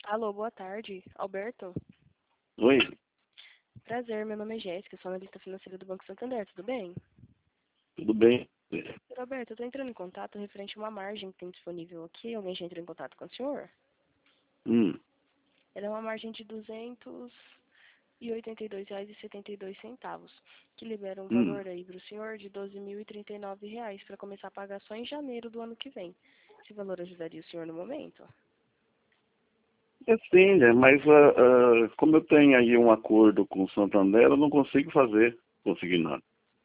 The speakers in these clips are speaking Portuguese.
Alô, boa tarde. Alberto? Oi, Prazer, meu nome é Jéssica, sou analista financeira do Banco Santander, tudo bem? tudo bem? Senhor Alberto, eu estou entrando em contato referente a uma margem que tem disponível aqui. Alguém já entrou em contato com o senhor? Hum, Ela é uma margem de R$ 282,72, que libera um hum. valor aí para o senhor de R$ 12.039 para começar a pagar só em janeiro do ano que vem. Esse valor ajudaria o senhor no momento? É sim, né? Mas como eu tenho aí um acordo com o Santander, eu não consigo conseguir nada.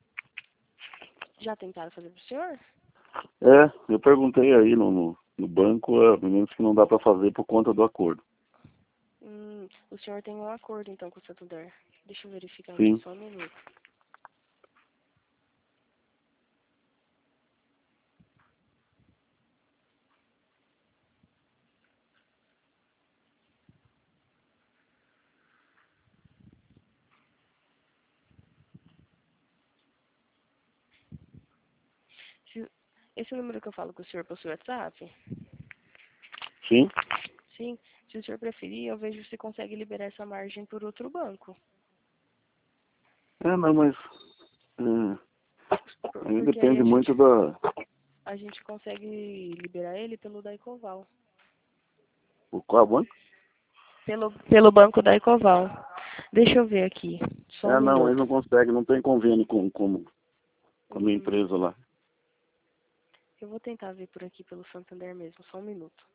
Já tentaram fazer para o senhor? Eu perguntei aí no banco, meninos que não dá para fazer por conta do acordo. O senhor tem um acordo então com o Santander. Deixa eu verificar aqui Sim, só um minuto. Se- Esse número que eu falo com o senhor possui WhatsApp? sim. Sim. Se o senhor preferir, eu vejo se consegue liberar essa margem por outro banco. Não, mas aí Porque aí depende muito da... a gente consegue liberar ele pelo Daicoval. O qual banco? Pelo banco Daicoval. Deixa eu ver aqui. Só um Não, eles não minuto. conseguem, não tem convênio com a minha Hum, empresa lá. eu vou tentar ver por aqui pelo Santander mesmo. Só um minuto.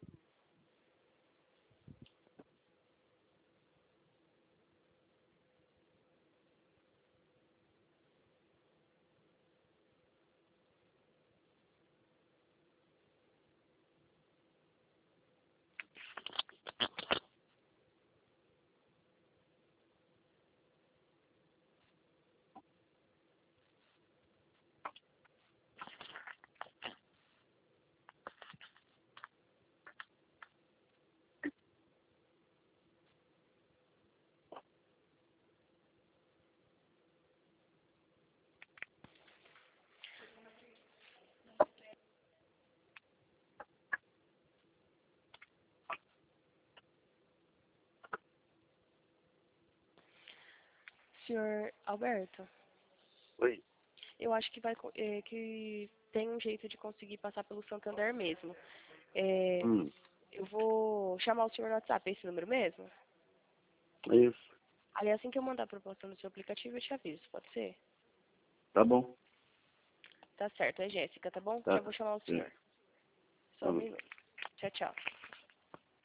Senhor Alberto, Oi. eu acho que que tem um jeito de conseguir passar pelo Santander mesmo. É, Hum, eu vou chamar o senhor no WhatsApp, é esse número mesmo? é isso. Ali, assim que eu mandar a proposta no seu aplicativo, eu te aviso, pode ser? Tá bom. Tá certo, é Jéssica, tá bom? Já Tá. vou chamar o É, senhor. Só tá um bom. minuto. Tchau, tchau.